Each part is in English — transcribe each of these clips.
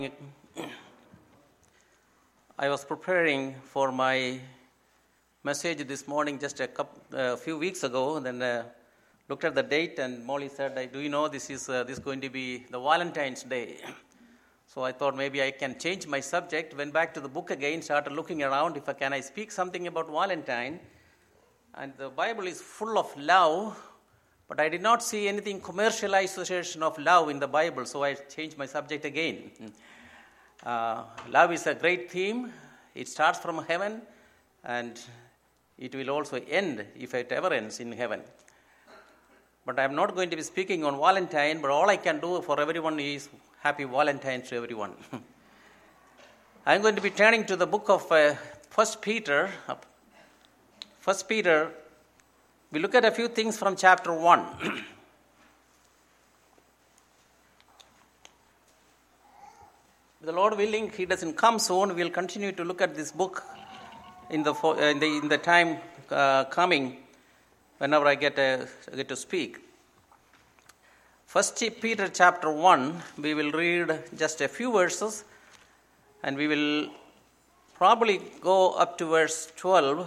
I was preparing for my message this morning just a few weeks ago. Then looked at the date, and Molly said, "Do you know this is going to be the Valentine's Day?" So I thought maybe I can change my subject. Went back to the book again, started looking around if I speak something about Valentine. And the Bible is full of love, but I did not see anything commercialization of love in the Bible, so I changed my subject again. Love is a great theme. It starts from heaven, and it will also end, if it ever ends, in heaven. But I am not going to be speaking on Valentine, but all I can do for everyone is happy Valentine's to everyone. I am going to be turning to the book of 1 Peter. 1 Peter, we look at a few things from chapter 1. The Lord willing, He doesn't come soon. We'll continue to look at this book in the time coming, whenever I get to speak. 1 Peter chapter 1, we will read just a few verses, and we will probably go up to verse 12.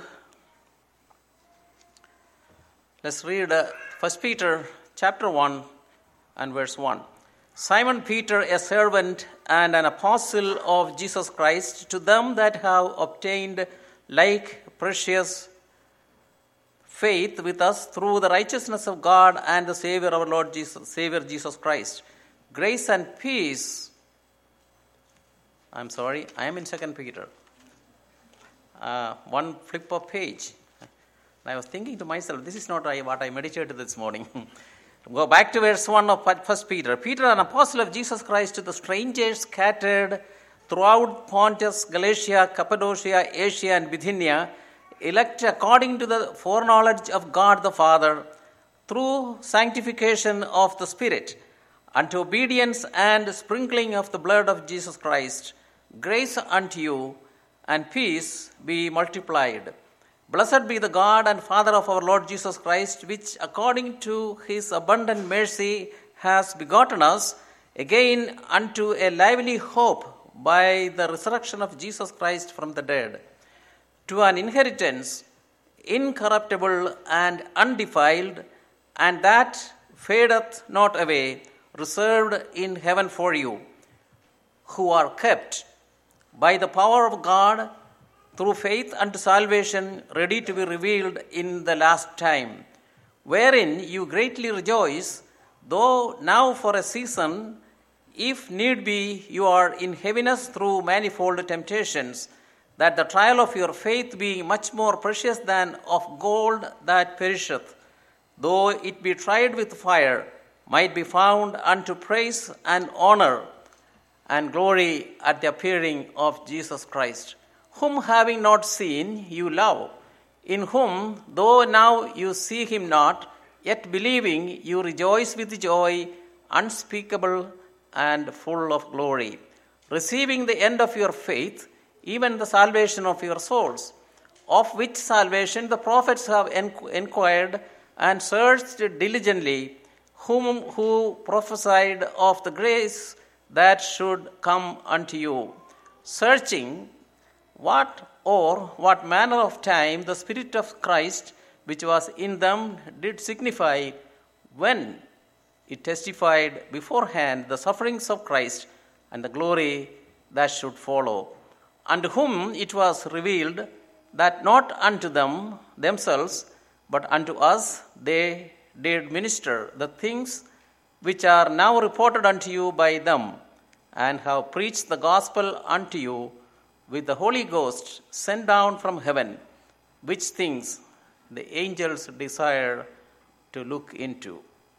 Let's read 1 Peter chapter 1 and verse 1. Simon Peter, a servant and an apostle of Jesus Christ, to them that have obtained like precious faith with us through the righteousness of God and the Savior our Lord Savior Jesus Christ. Grace and peace. I am in 2 Peter. One flip of page. I was thinking to myself, this is not what I meditated this morning. Go back to verse 1 of 1 Peter. Peter, an apostle of Jesus Christ, to the strangers scattered throughout Pontus, Galatia, Cappadocia, Asia, and Bithynia, elect according to the foreknowledge of God the Father, through sanctification of the Spirit, unto obedience and sprinkling of the blood of Jesus Christ, grace unto you, and peace be multiplied. Blessed be the God and Father of our Lord Jesus Christ, which according to His abundant mercy has begotten us again unto a lively hope by the resurrection of Jesus Christ from the dead, to an inheritance incorruptible and undefiled, and that fadeth not away, reserved in heaven for you, who are kept by the power of God through faith unto salvation, ready to be revealed in the last time, wherein you greatly rejoice, though now for a season, if need be, you are in heaviness through manifold temptations, that the trial of your faith, being much more precious than of gold that perisheth, though it be tried with fire, might be found unto praise and honor and glory at the appearing of Jesus Christ, whom having not seen you love, in whom, though now you see him not, yet believing you rejoice with joy unspeakable and full of glory, receiving the end of your faith, even the salvation of your souls, of which salvation the prophets have inquired and searched diligently, who prophesied of the grace that should come unto you, searching what manner of time the Spirit of Christ which was in them did signify, when it testified beforehand the sufferings of Christ and the glory that should follow, unto whom it was revealed that not unto themselves, but unto us they did minister the things which are now reported unto you by them, and have preached the gospel unto you with the Holy Ghost sent down from heaven, which things the angels desire to look into.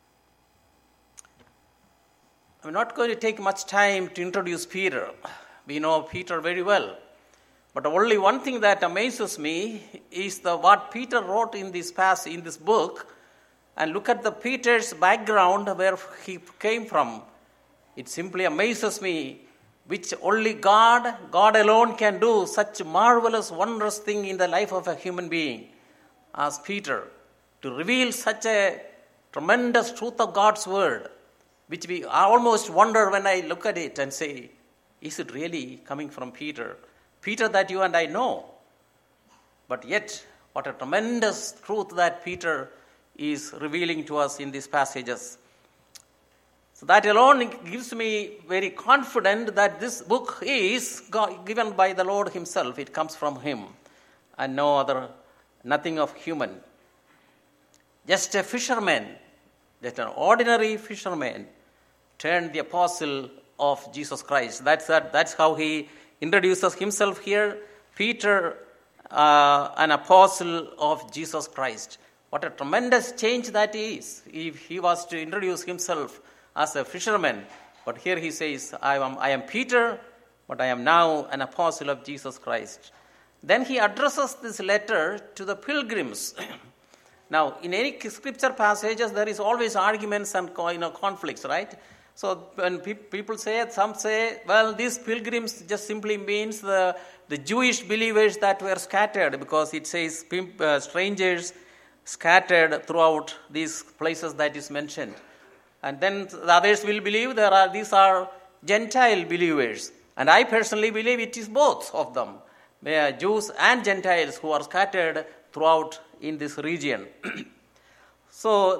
I'm not going to take much time to introduce Peter. We know Peter very well. But only one thing that amazes me is what Peter wrote in this book, and look at the Peter's background, where he came from. It simply amazes me, which only God alone can do such marvelous, wondrous thing in the life of a human being as Peter, to reveal such a tremendous truth of God's word, which we almost wonder when I look at it and say, Is it really coming from Peter? Peter that you and I know. But yet, what a tremendous truth that Peter is revealing to us in these passages. So that alone gives me very confident that this book is given by the Lord himself. It comes from him and no other, nothing of human. Just a fisherman, just an ordinary fisherman turned the apostle of Jesus Christ. That's how he introduces himself here. Peter, an apostle of Jesus Christ. What a tremendous change that is if he was to introduce himself as a fisherman. But here he says, I am Peter, but I am now an apostle of Jesus Christ. Then he addresses this letter to the pilgrims. Now, in any scripture passages, there is always arguments and conflicts, right? So when people say it, some say, well, these pilgrims just simply means the Jewish believers that were scattered, because it says strangers scattered throughout these places that is mentioned. And then the others will believe these are Gentile believers. And I personally believe it is both of them, Jews and Gentiles who are scattered throughout in this region. So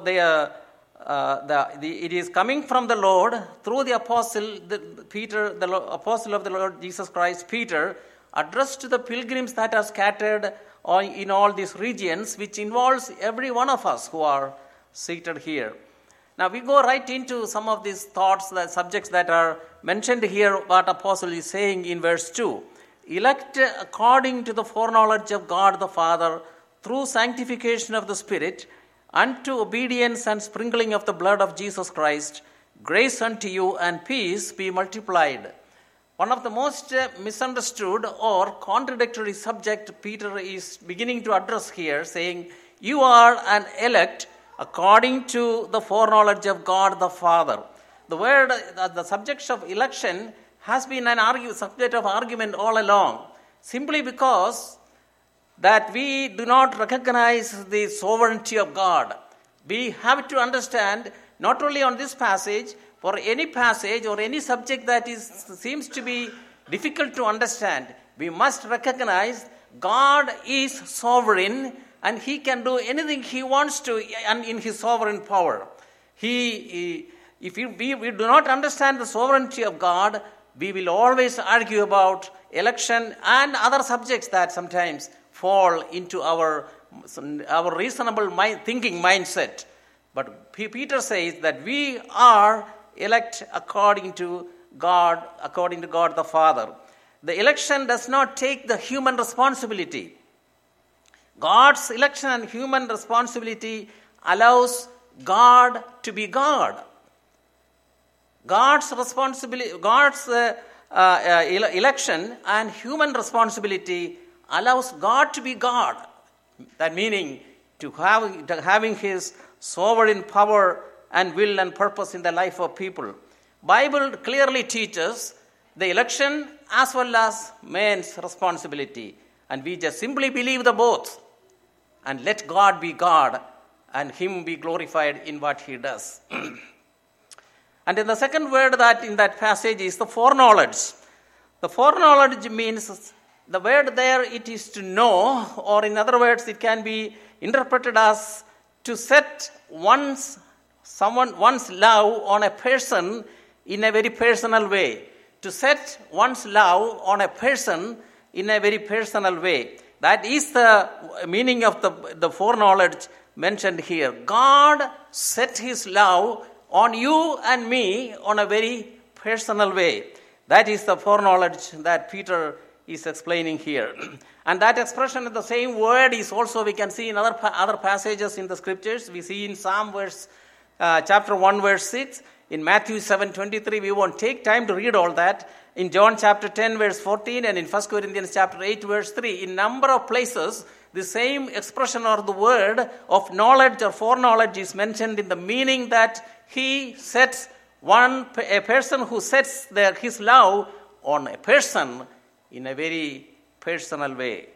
it is coming from the Lord through the apostle, Peter, the apostle of the Lord Jesus Christ, Peter, addressed to the pilgrims that are scattered in all these regions, which involves every one of us who are seated here. Now we go right into some of these thoughts, the subjects that are mentioned here, what apostle is saying in verse 2. Elect according to the foreknowledge of God the Father, through sanctification of the Spirit, unto obedience and sprinkling of the blood of Jesus Christ, grace unto you and peace be multiplied. One of the most misunderstood or contradictory subject Peter is beginning to address here, saying, you are an elect according to the foreknowledge of God the Father. The subject of election has been subject of argument all along, simply because that we do not recognize the sovereignty of God. We have to understand, not only on this passage, for any passage or any subject that seems to be difficult to understand, we must recognize God is sovereign and he can do anything he wants to and in his sovereign power. If we do not understand the sovereignty of God, we will always argue about election and other subjects that sometimes fall into our reasonable thinking mindset. But Peter says that we are elect according to God the Father. The election does not take the human responsibility. God's election and human responsibility allows God to be God. God's election and human responsibility allows God to be God. That meaning to having his sovereign power and will and purpose in the life of people. Bible clearly teaches the election as well as man's responsibility. And we just simply believe the both. And let God be God and him be glorified in what he does. And then the second word that in that passage is the foreknowledge. The foreknowledge means the word there, it is to know, or in other words, it can be interpreted as to set one's love on a person in a very personal way. To set one's love on a person in a very personal way. That is the meaning of the foreknowledge mentioned here. God set his love on you and me on a very personal way. That is the foreknowledge that Peter is explaining here. And that expression of the same word is also we can see in other passages in the scriptures. We see in Psalm chapter 1 verse 6, in Matthew 7:23. We won't take time to read all that. In John chapter 10 verse 14 and in 1 Corinthians chapter 8 verse 3. In number of places, the same expression or the word of knowledge or foreknowledge is mentioned in the meaning that he sets a person who sets his love on a person in a very personal way.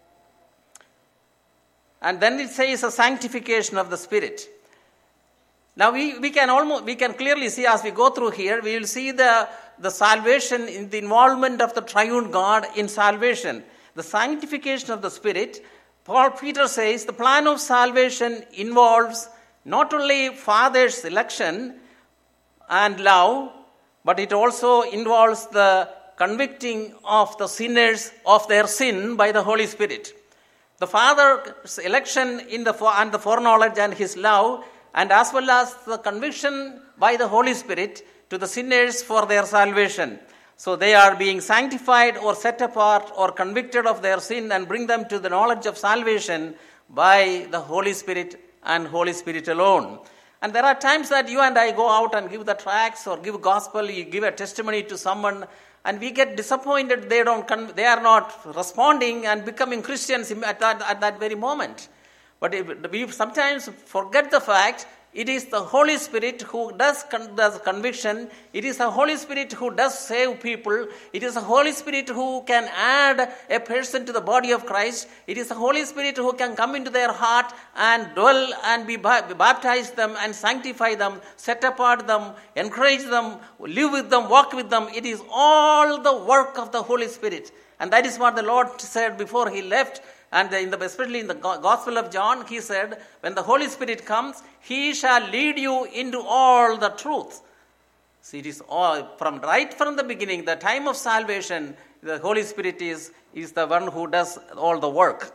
And then it says a sanctification of the Spirit. Now we can clearly see as we go through here, we will see the the salvation in the involvement of the triune God in salvation. The sanctification of the Spirit, Peter says, the plan of salvation involves not only Father's election and love, but it also involves the convicting of the sinners of their sin by the Holy Spirit. The Father's election and the foreknowledge and his love, and as well as the conviction by the Holy Spirit to the sinners for their salvation. So they are being sanctified or set apart or convicted of their sin and bring them to the knowledge of salvation by the Holy Spirit and Holy Spirit alone. And there are times that you and I go out and give the tracts or give gospel, you give a testimony to someone, and we get disappointed they are not responding and becoming Christians at that very moment. But we sometimes forget the fact it is the Holy Spirit who does conviction. It is the Holy Spirit who does save people. It is the Holy Spirit who can add a person to the body of Christ. It is the Holy Spirit who can come into their heart and dwell and baptize them and sanctify them, set apart them, encourage them, live with them, walk with them. It is all the work of the Holy Spirit. And that is what the Lord said before he left. And especially in the Gospel of John, he said, when the Holy Spirit comes, he shall lead you into all the truth. See, it is all right from the beginning, the time of salvation, the Holy Spirit is the one who does all the work.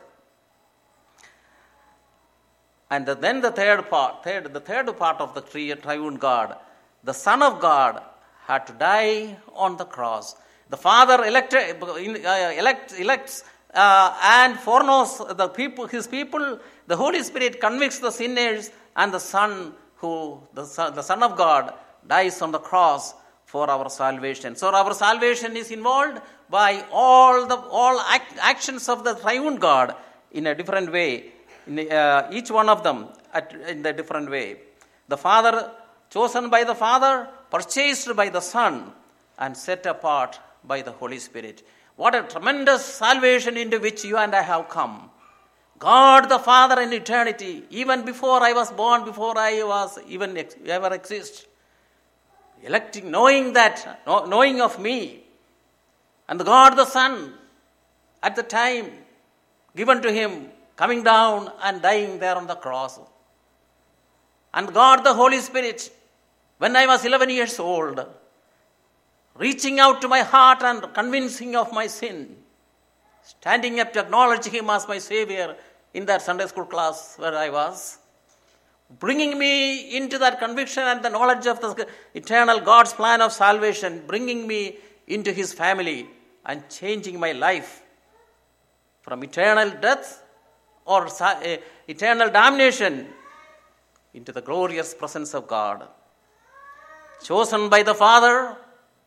And then the third part of the triune God, the Son of God had to die on the cross. The Father elects and foreknows the people, his people. The Holy Spirit convicts the sinners, and the Son of God dies on the cross for our salvation. So our salvation is involved by all actions of the triune God in a different way, each one of them in a different way. The Father, chosen by the Father, purchased by the Son, and set apart by the Holy Spirit. What a tremendous salvation into which you and I have come. God the Father in eternity, even before I was born, before I was even ever exist, electing, knowing of me, and God the Son at the time given to him, coming down and dying there on the cross. And God the Holy Spirit, when I was 11 years old, reaching out to my heart and convincing of my sin, standing up to acknowledge him as my Savior in that Sunday school class where I was, bringing me into that conviction and the knowledge of the eternal God's plan of salvation, bringing me into his family and changing my life from eternal death or eternal damnation into the glorious presence of God. Chosen by the Father,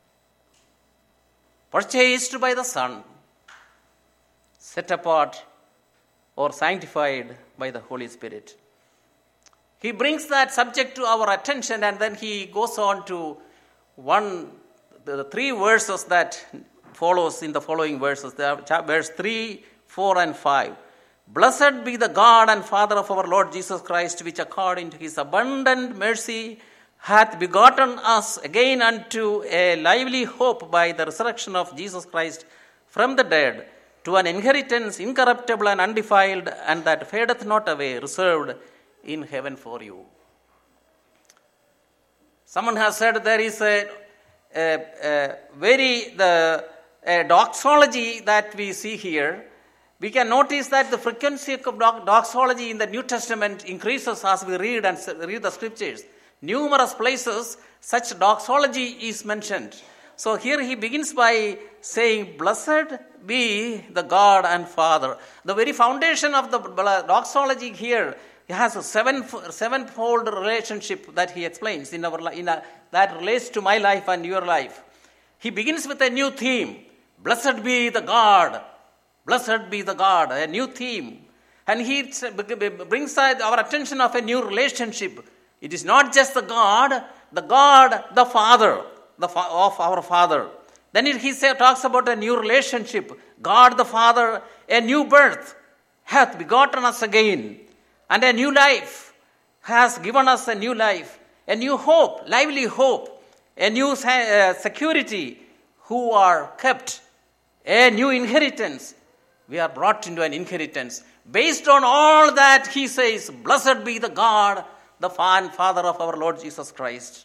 purchased by the Son, set apart or sanctified by the Holy Spirit. He brings that subject to our attention, and then he goes on to the three verses that follows in the following verses, verse 3, 4, and 5. Blessed be the God and Father of our Lord Jesus Christ, which according to his abundant mercy hath begotten us again unto a lively hope by the resurrection of Jesus Christ from the dead, to an inheritance incorruptible and undefiled, and that fadeth not away, reserved in heaven for you. Someone has said there is a doxology that we see here. We can notice that the frequency of doxology in the New Testament increases as we read the scriptures. Numerous places such doxology is mentioned. So here he begins by saying, blessed be the God and Father. The very foundation of the doxology here has a sevenfold relationship that he explains that relates to my life and your life. He begins with a new theme. Blessed be the God. Blessed be the God. A new theme. And he brings our attention of a new relationship. It is not just the God, the Father, of our Father. Then he talks about a new relationship. God the Father, a new birth, hath begotten us again. And a new life, has given us a new life, a new hope, lively hope, a new security, who are kept, a new inheritance. We are brought into an inheritance. Based on all that, he says, blessed be the God, the Father of our Lord Jesus Christ.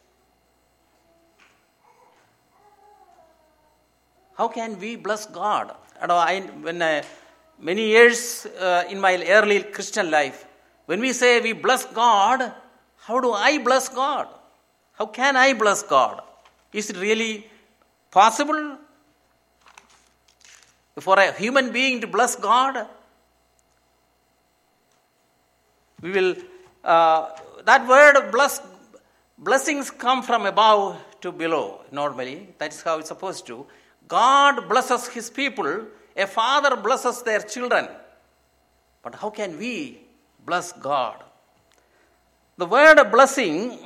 How can we bless God? Many years in my early Christian life, when we say we bless God, how do I bless God? How can I bless God? Is it really possible for a human being to bless God? We will, that word blessings come from above to below normally. That is how it's supposed to. God blesses his people. A father blesses their children. But how can we bless God? The word blessing,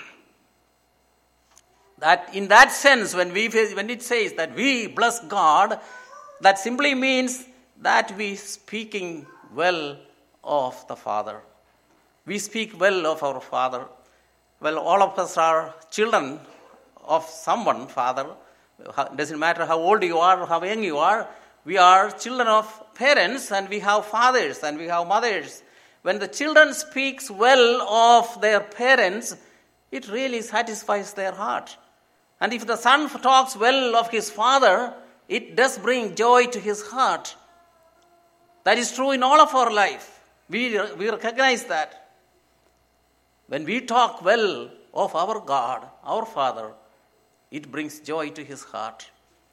that in that sense, when it says that we bless God, that simply means that we speaking well of the Father. We speak well of our Father. Well, all of us are children of someone, Father. It doesn't matter how old you are or how young you are. We are children of parents, and we have fathers and we have mothers. When the children speaks well of their parents, it really satisfies their heart. And if the son talks well of his father, it does bring joy to his heart. That is true in all of our life. We recognize that. When we talk well of our God, our Father, it brings joy to his heart.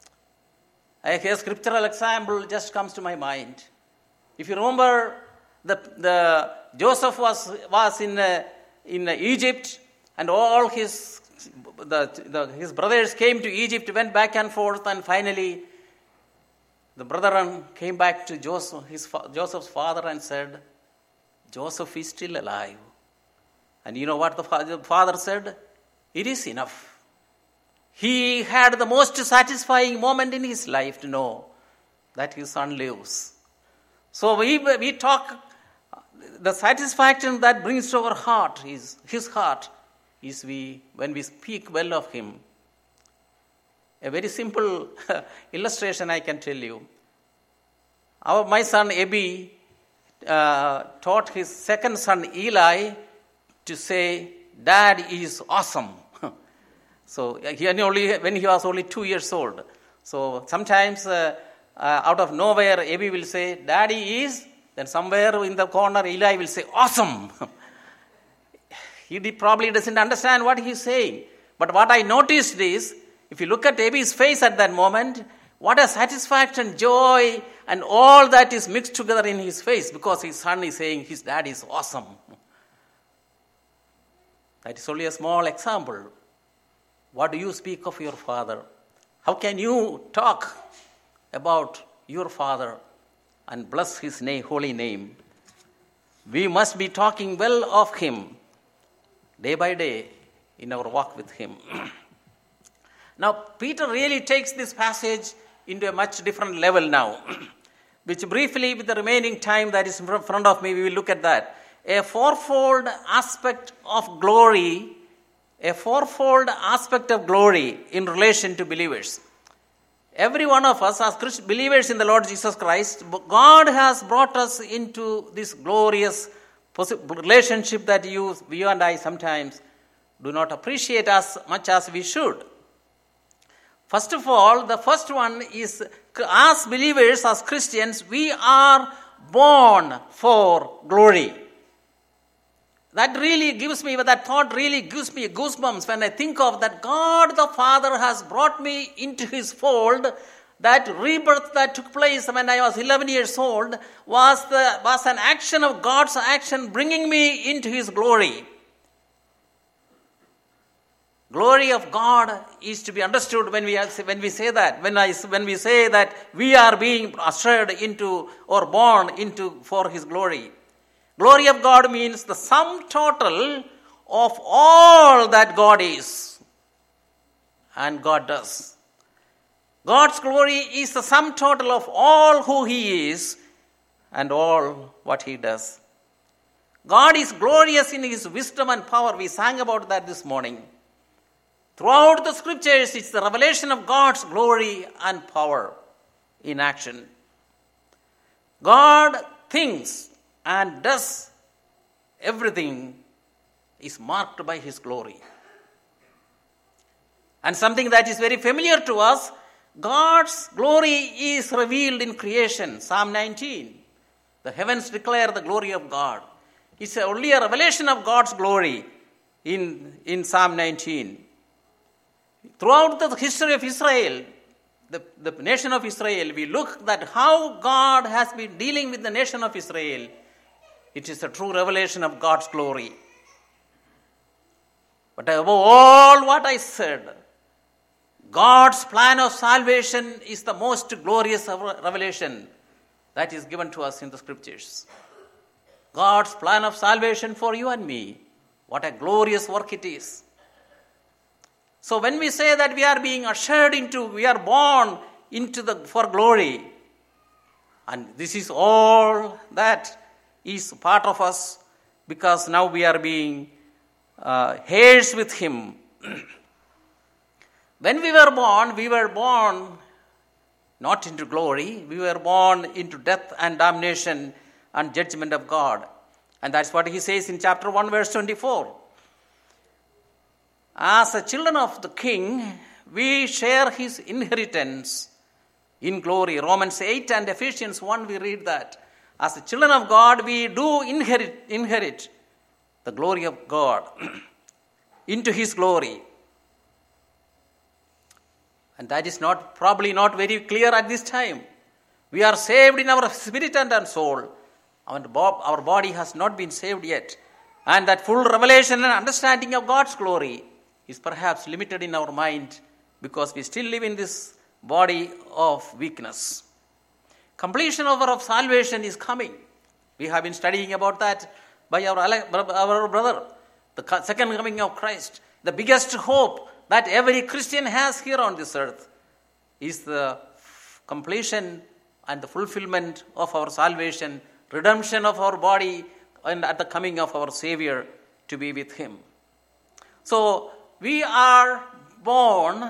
A scriptural example just comes to my mind. If you remember, the Joseph was in Egypt, and all his brothers came to Egypt, went back and forth, and finally the brethren came back to Joseph's father and said, Joseph is still alive. And you know what the father said? It is enough. He had the most satisfying moment in his life to know that his son lives. So we talk, the satisfaction that brings to our heart is his heart, is when we speak well of him. A very simple illustration I can tell you. My son Ebi taught his second son Eli to say, Dad is awesome. So when he was only 2 years old. So sometimes out of nowhere, Ebi will say, Daddy is, then somewhere in the corner, Eli will say, awesome. He probably doesn't understand what he's saying. But what I noticed is, if you look at Ebi's face at that moment, what a satisfaction, joy, and all that is mixed together in his face, because his son is saying his dad is awesome. That is only a small example. What do you speak of your father? How can you talk about your father and bless his holy name? We must be talking well of him day by day in our walk with him. Now, Peter really takes this passage into a much different level now, which briefly, with the remaining time that is in front of me, we will look at that. A fourfold aspect of glory in relation to believers. Every one of us, as believers in the Lord Jesus Christ, God has brought us into this glorious relationship that you and I sometimes do not appreciate as much as we should. First of all, the first one is, as believers, as Christians, we are born for glory. That thought really gives me goosebumps when I think of that God the Father has brought me into his fold. That rebirth that took place when I was 11 years old was an action of God's action bringing me into his glory. Glory of God is to be understood when we say that. When we say that we are being ushered into or born into for his glory. Glory of God means the sum total of all that God is and God does. God's glory is the sum total of all who he is and all what he does. God is glorious in his wisdom and power. We sang about that this morning. Throughout the scriptures, it's the revelation of God's glory and power in action. God thinks and does everything is marked by His glory. And something that is very familiar to us, God's glory is revealed in creation. Psalm 19. The heavens declare the glory of God. It's only a revelation of God's glory in Psalm 19. Throughout the history of Israel, the nation of Israel, we look at how God has been dealing with the nation of Israel. It is a true revelation of God's glory. But above all what I said, God's plan of salvation is the most glorious revelation that is given to us in the scriptures. God's plan of salvation for you and me, what a glorious work it is. So when we say that we are being ushered into, we are born into for glory, and this is all that is part of us, because now we are being heirs with Him. When we were born not into glory, we were born into death and damnation and judgment of God. And that's what He says in chapter 1, verse 24. As a children of the King, we share His inheritance in glory. Romans 8 and Ephesians 1, we read that. As the children of God, we do inherit the glory of God into His glory. And that is probably not very clear at this time. We are saved in our spirit and our soul. Our body has not been saved yet. And that full revelation and understanding of God's glory is perhaps limited in our mind, because we still live in this body of weakness. Completion of our salvation is coming. We have been studying about that by our brother. The second coming of Christ. The biggest hope that every Christian has here on this earth is the completion and the fulfillment of our salvation, redemption of our body, and at the coming of our Savior to be with Him. So we are born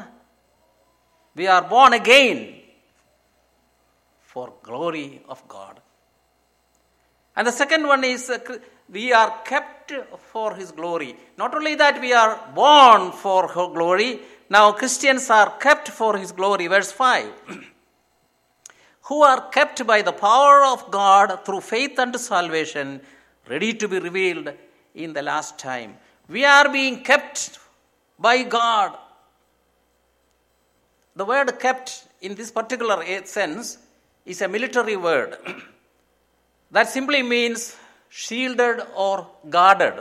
again for glory of God. And the second one is we are kept for His glory. Not only that we are born for her glory, now Christians are kept for His glory. Verse 5. Who are kept by the power of God through faith unto salvation, ready to be revealed in the last time. We are being kept by God. The word kept in this particular sense is a military word. That simply means shielded or guarded.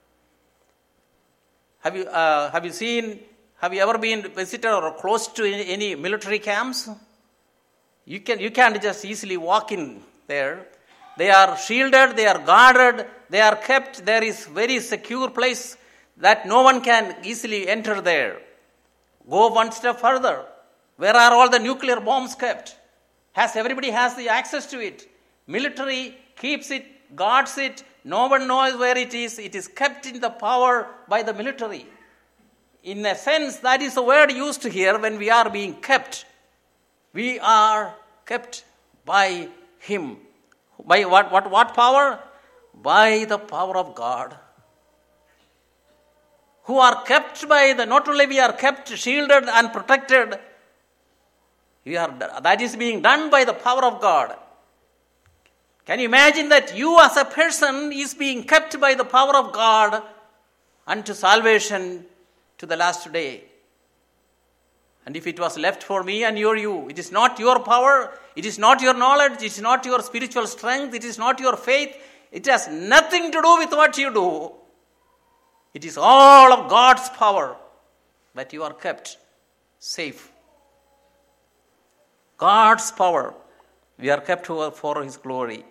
Have you ever been visited or close to any military camps? You can't just easily walk in there. They are shielded, they are guarded, they are kept. There is very secure place that no one can easily enter there. Go one step further. Where are all the nuclear bombs kept? Everybody has the access to it. Military keeps it, guards it. No one knows where it is. It is kept in the power by the military. In a sense, that is the word used here when we are being kept. We are kept by Him. By what power? By the power of God. Who are kept by not only we are kept, shielded and protected, that is being done by the power of God. Can you imagine that you as a person is being kept by the power of God unto salvation to the last day? And if it was left for me and you, it is not your power, it is not your knowledge, it is not your spiritual strength, it is not your faith, it has nothing to do with what you do. It is all of God's power that you are kept safe. God's power, we are kept for His glory.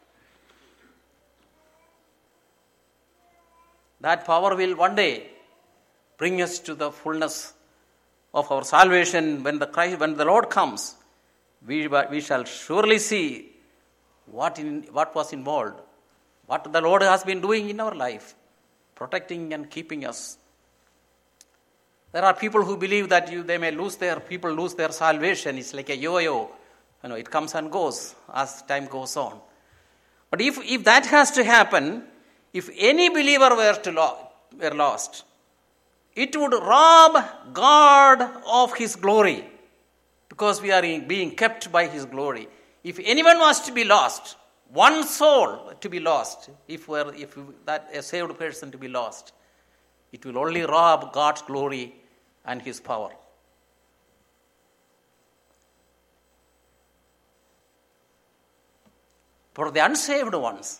That power will one day bring us to the fullness of our salvation. When the Lord comes, we shall surely see what was involved, what the Lord has been doing in our life, protecting and keeping us. There are people who believe that people lose their salvation. It's like a yo-yo. It comes and goes as time goes on. But if that has to happen, if any believer were lost, it would rob God of His glory, because we are being kept by His glory. If anyone was to be lost, one soul to be lost, if that a saved person to be lost, it will only rob God's glory and His power. For the unsaved ones,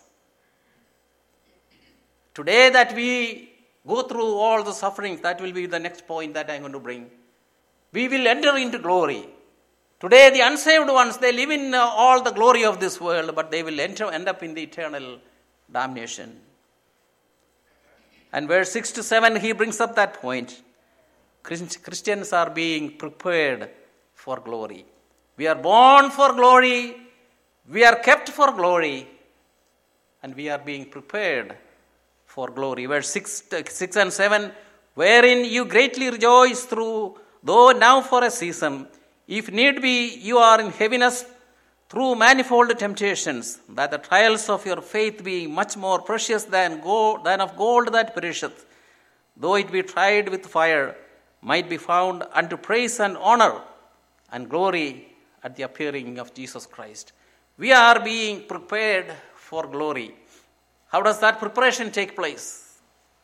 today that we go through all the sufferings, that will be the next point that I'm going to bring. We will enter into glory. Today the unsaved ones, they live in all the glory of this world, but they will end up in the eternal damnation. And verse 6 to 7, he brings up that point. Christians are being prepared for glory. We are born for glory. We are kept for glory. And we are being prepared for glory. Verse 6 and 7, wherein you greatly rejoice through, though now for a season, if need be, you are in heaviness through manifold temptations, that the trials of your faith, being much more precious than of gold that perisheth, though it be tried with fire, might be found unto praise and honor and glory at the appearing of Jesus Christ. We are being prepared for glory. How does that preparation take place?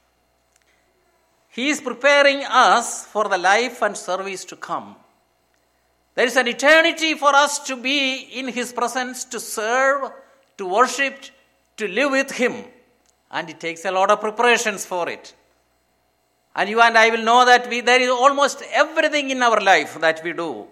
He is preparing us for the life and service to come. There is an eternity for us to be in His presence, to serve, to worship, to live with Him. And it takes a lot of preparations for it. And you and I will know that there is almost everything in our life that we do.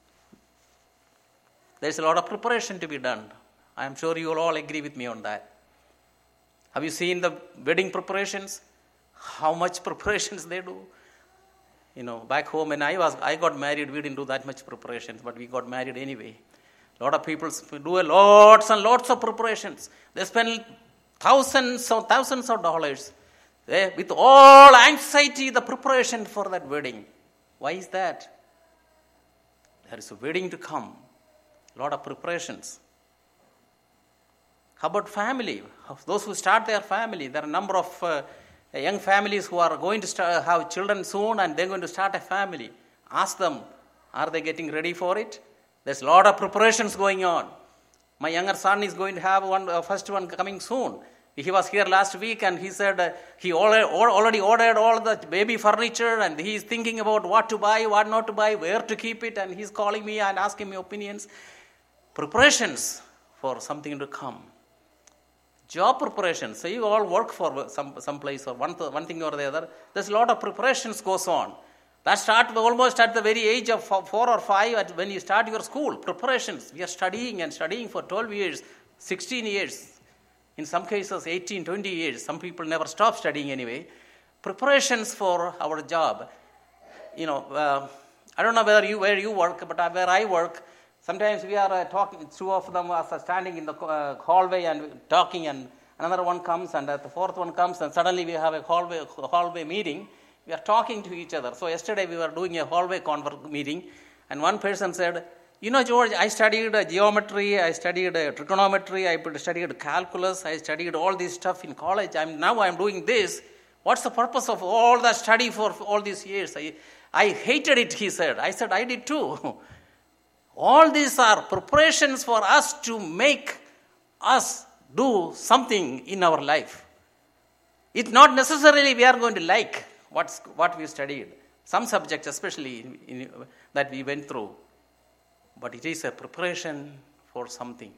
There is a lot of preparation to be done. I am sure you will all agree with me on that. Have you seen the wedding preparations? How much preparations they do? Back home when I got married, we didn't do that much preparations, but we got married anyway. A lot of people do lots and lots of preparations. They spend thousands of dollars with all anxiety, the preparation for that wedding. Why is that? There is a wedding to come. A lot of preparations. How about family? Those who start their family, there are a number of young families who are going to have children soon, and they're going to start a family. Ask them, are they getting ready for it? There's a lot of preparations going on. My younger son is going to have first one coming soon. He was here last week, and he said he already ordered all the baby furniture, and he's thinking about what to buy, what not to buy, where to keep it, and he's calling me and asking me opinions. Preparations for something to come. Job preparation. So you all work for some place or one thing or the other. There's a lot of preparations goes on. That starts almost at the very age of 4 or 5 when you start your school. Preparations. We are studying for 12 years, 16 years. In some cases, 18, 20 years. Some people never stop studying anyway. Preparations for our job. I don't know where you work, but where I work, sometimes we are talking, 2 of them are standing in the hallway and talking, and another one comes, and the fourth one comes, and suddenly we have a hallway meeting. We are talking to each other. So yesterday we were doing a hallway meeting, and one person said, George, I studied geometry, I studied trigonometry, I studied calculus, I studied all this stuff in college. Now I'm doing this. What's the purpose of all that study for all these years? I hated it, he said. I said, I did too. All these are preparations for us to make us do something in our life. It's not necessarily we are going to like what we studied. Some subjects especially that we went through. But it is a preparation for something.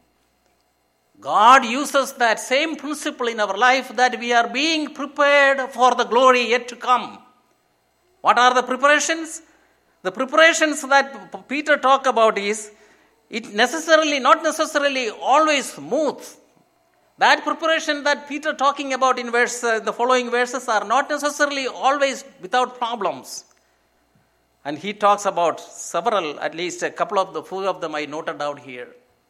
God uses that same principle in our life, that we are being prepared for the glory yet to come. What are the preparations? The preparations that Peter talked about is, not necessarily always smooth. That preparation that Peter talking about in the following verses are not necessarily always without problems. And he talks about several, at least a few of them I noted down here.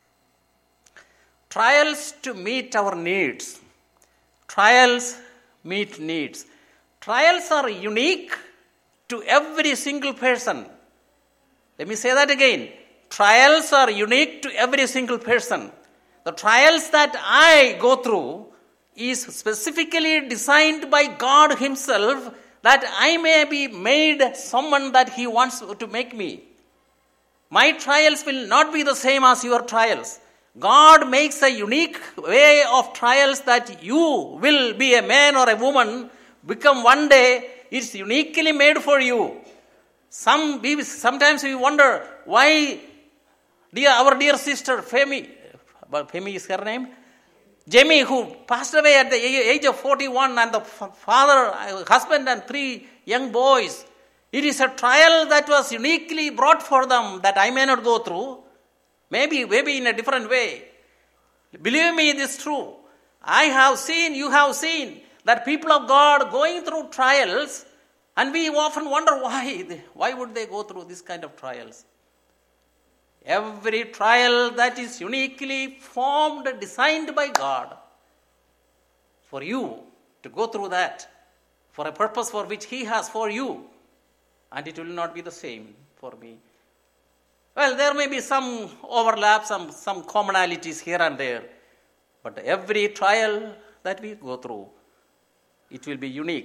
Trials to meet our needs. Trials meet needs. Trials are unique to every single person. Let me say that again. Trials are unique to every single person. The trials that I go through is specifically designed by God Himself that I may be made someone that He wants to make me. My trials will not be the same as your trials. God makes a unique way of trials that you will be a man or a woman, become one day. It's uniquely made for you. Sometimes we wonder why our dear sister Femi is her name, Jamie, who passed away at the age of 41, and the husband and 3 young boys. It is a trial that was uniquely brought for them that I may not go through. Maybe in a different way. Believe me, it is true. You have seen that people of God going through trials, and we often wonder why would they go through this kind of trials. Every trial that is uniquely formed, designed by God for you to go through that for a purpose for which He has for you, and it will not be the same for me. Well, there may be some overlap, some commonalities here and there, but every trial that we go through, it will be unique.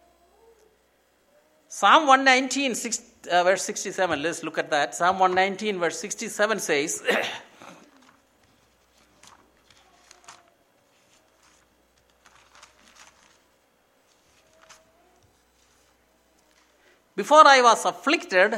Psalm 119, verse 67, let's look at that. Psalm 119, verse 67 says, Before I was afflicted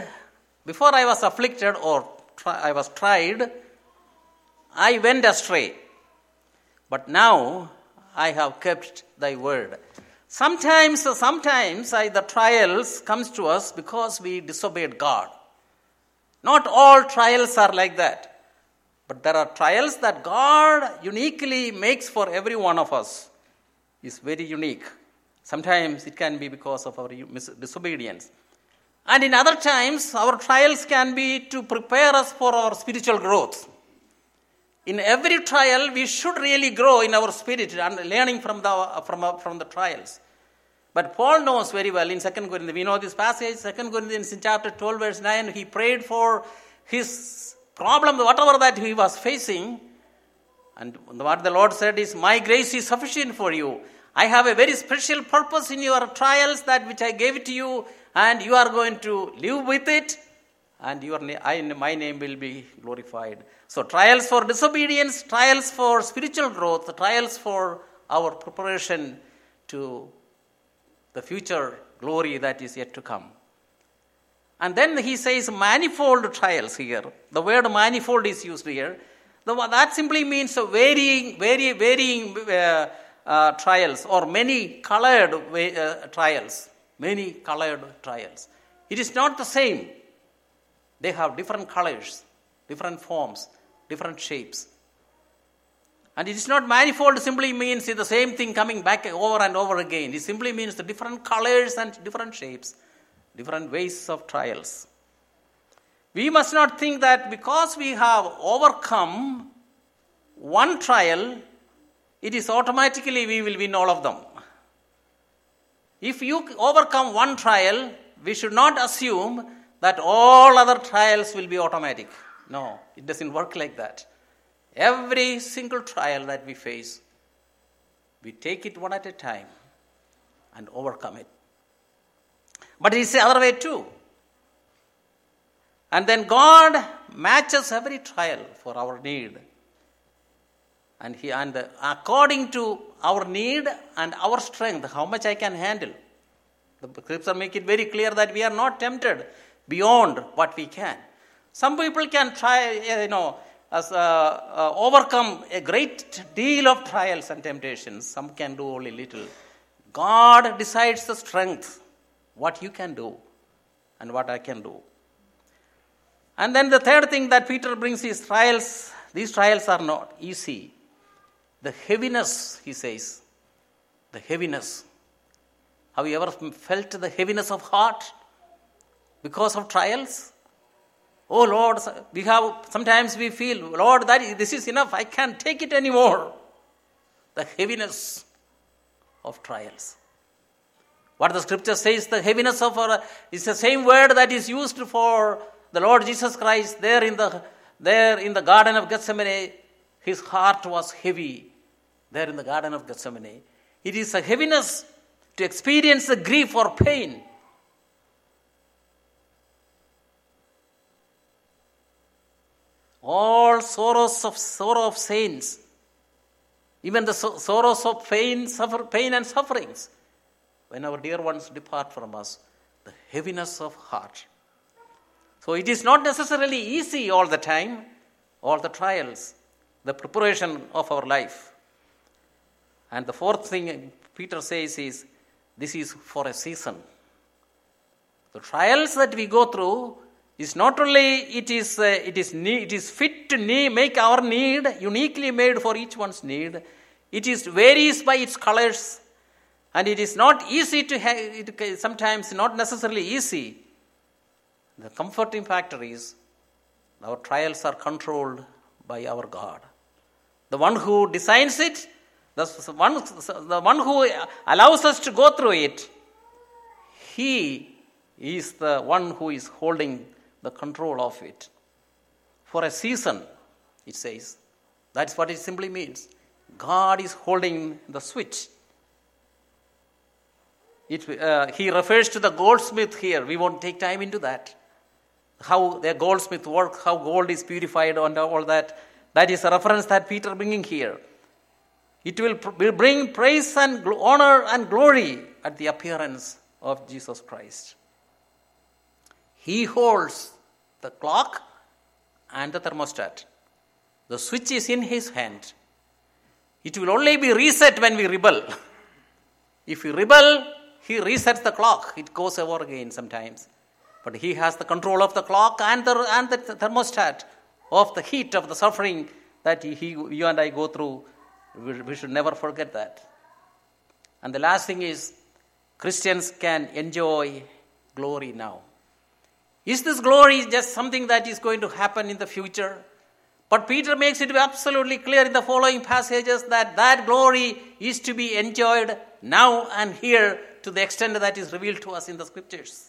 or I was tried, I went astray. But now I have kept thy word. Sometimes the trials comes to us because we disobeyed God. Not all trials are like that. But there are trials that God uniquely makes for every one of us. It's very unique. Sometimes it can be because of our disobedience. And in other times, our trials can be to prepare us for our spiritual growth. In every trial, we should really grow in our spirit and learning from the trials. But Paul knows very well in 2 Corinthians, we know this passage, 2 Corinthians in chapter 12, verse 9, he prayed for his problem, whatever that he was facing. And what the Lord said is, my grace is sufficient for you. I have a very special purpose in your trials, that which I gave it to you, and you are going to live with it, and my name will be glorified. So trials for disobedience, trials for spiritual growth, trials for our preparation to the future glory that is yet to come. And then he says manifold trials here. The word manifold is used here. That simply means varying trials, or many colored trials. Many colored trials. It is not the same. They have different colors, different forms, different shapes. And it is not manifold simply means the same thing coming back over and over again. It simply means the different colors and different shapes, different ways of trials. We must not think that because we have overcome one trial, it is automatically we will win all of them. If you overcome one trial, we should not assume that all other trials will be automatic. No, it doesn't work like that. Every single trial that we face, we take it one at a time and overcome it. But it's the other way too. And then God matches every trial for our need. And according to our need and our strength, how much I can handle. The scripture make it very clear that we are not tempted beyond what we can. Some people can try, overcome a great deal of trials and temptations. Some can do only little. God decides the strength, what you can do and what I can do. And then the third thing that Peter brings is trials. These trials are not easy. The heaviness, he says. The heaviness. Have you ever felt the heaviness of heart because of trials? Oh Lord, sometimes we feel, Lord, this is enough. I can't take it anymore. The heaviness of trials. What the scripture says, the heaviness of our, is the same word that is used for the Lord Jesus Christ there in the Garden of Gethsemane. His heart was heavy there in the Garden of Gethsemane. It is a heaviness to experience the grief or pain. All sorrow of saints, even the sorrows of pain and sufferings, when our dear ones depart from us, the heaviness of heart. So it is not necessarily easy all the time, all the trials, the preparation of our life. And the fourth thing Peter says is, this is for a season. The trials that we go through is not only it is fit to make our need uniquely made for each one's need. It is varies by its colors, and it is not easy to have. It sometimes not necessarily easy. The comforting factor is our trials are controlled by our God, the one who designs it, the one who allows us to go through it. He is the one who is holding the control of it. For a season, it says. That's what it simply means. God is holding the switch. He refers to the goldsmith here. We won't take time into that. How the goldsmith works, how gold is purified and all that. That is a reference that Peter bringing here. It will bring praise and honor and glory at the appearance of Jesus Christ. He holds the clock and the thermostat. The switch is in his hand. It will only be reset when we rebel. If we rebel, he resets the clock. It goes over again sometimes. But he has the control of the clock and the thermostat of the heat of the suffering that you and I go through. We should never forget that. And the last thing is, Christians can enjoy glory now. Is this glory just something that is going to happen in the future? But Peter makes it absolutely clear in the following passages that glory is to be enjoyed now and here to the extent that is revealed to us in the scriptures.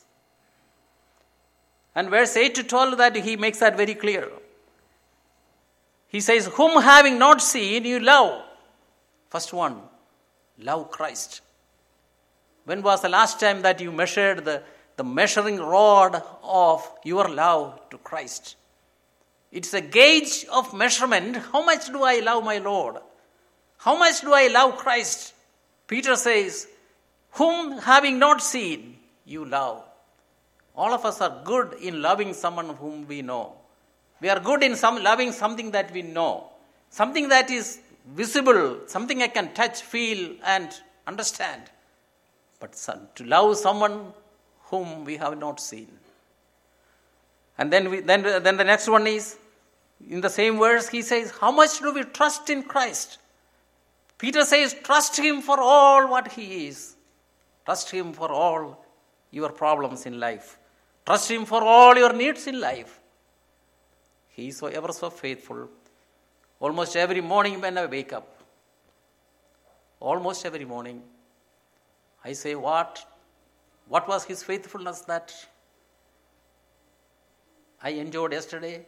And verse 8 to 12, that he makes that very clear. He says, whom having not seen you love. First one, love Christ. When was the last time that you measured the measuring rod of your love to Christ? It's a gauge of measurement. How much do I love my Lord? How much do I love Christ? Peter says, whom having not seen, you love. All of us are good in loving someone whom we know. We are good in loving something that we know. Something that is visible, something I can touch, feel, and understand. But to love someone whom we have not seen. And then the next one is, in the same verse, he says, how much do we trust in Christ? Peter says, trust him for all what he is. Trust him for all your problems in life. Trust him for all your needs in life. He is ever so faithful. Almost every morning when I wake up, almost every morning, I say, what was his faithfulness that I enjoyed yesterday?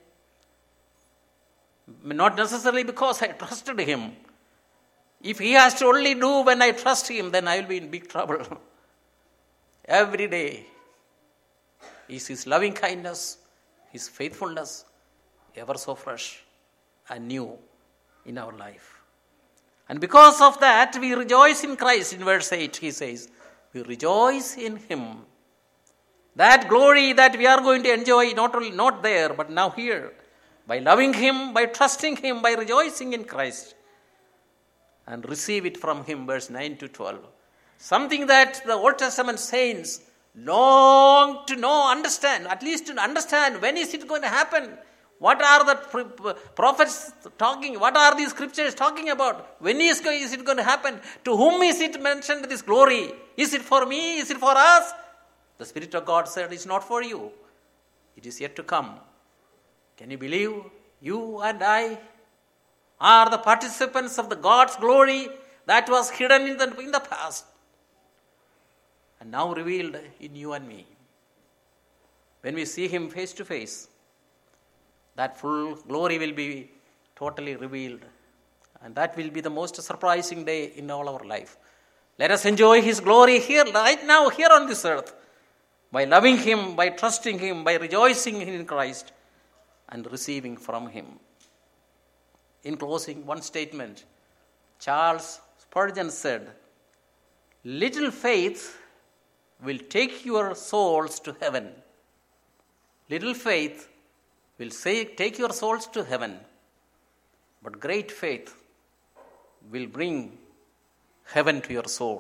Not necessarily because I trusted him. If he has to only do when I trust him, then I will be in big trouble. Every day is his loving kindness, his faithfulness, ever so fresh and new in our life. And because of that, we rejoice in Christ. In verse 8, he says, we rejoice in him. That glory that we are going to enjoy, not there, but now here. By loving him, by trusting him, by rejoicing in Christ. And receive it from him, verse 9 to 12. Something that the Old Testament saints long to know, understand, at least to understand when is it going to happen. What are the prophets talking? What are these scriptures talking about? When is it going to happen? To whom is it mentioned, this glory? Is it for me? Is it for us? The Spirit of God said, it's not for you. It is yet to come. Can you believe? You and I are the participants of the God's glory that was hidden in the past. and now revealed in you and me. When we see him face to face, that full glory will be totally revealed. And that will be the most surprising day in all our life. Let us enjoy his glory here, right now, here on this earth, by loving him, by trusting him, by rejoicing in Christ, and receiving from him. In closing, one statement. Charles Spurgeon said, "Little faith will take your souls to heaven. Little faith will take your souls to heaven, but great faith will bring heaven to your soul."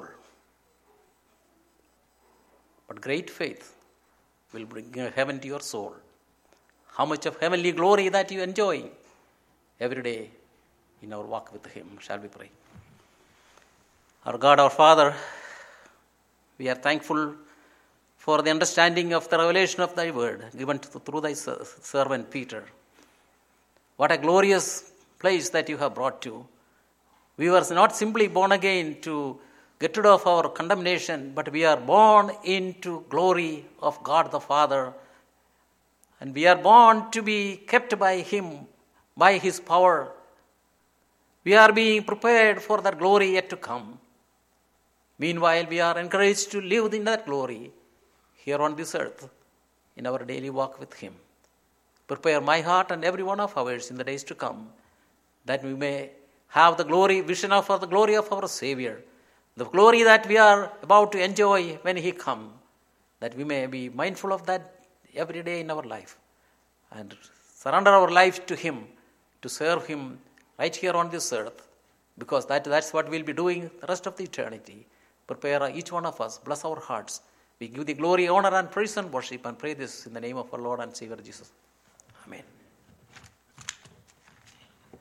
But great faith will bring heaven to your soul. How much of heavenly glory that you enjoy every day in our walk with him. Shall we pray? Our God, our Father, we are thankful for the understanding of the revelation of thy word given through thy servant Peter. What a glorious place that you have brought to. We were not simply born again to get rid of our condemnation, but we are born into glory of God the Father. And we are born to be kept by him, by his power. We are being prepared for that glory yet to come. Meanwhile, we are encouraged to live in that glory here on this earth in our daily walk with him. Prepare my heart and every one of ours in the days to come, that we may have the glory, vision of the glory of our Savior, the glory that we are about to enjoy when he comes, that we may be mindful of that every day in our life and surrender our life to him, to serve him right here on this earth, because that's what we'll be doing the rest of the eternity. Prepare each one of us, bless our hearts. We give the glory, honor, and praise and worship, and pray this in the name of our Lord and Savior Jesus. Amen.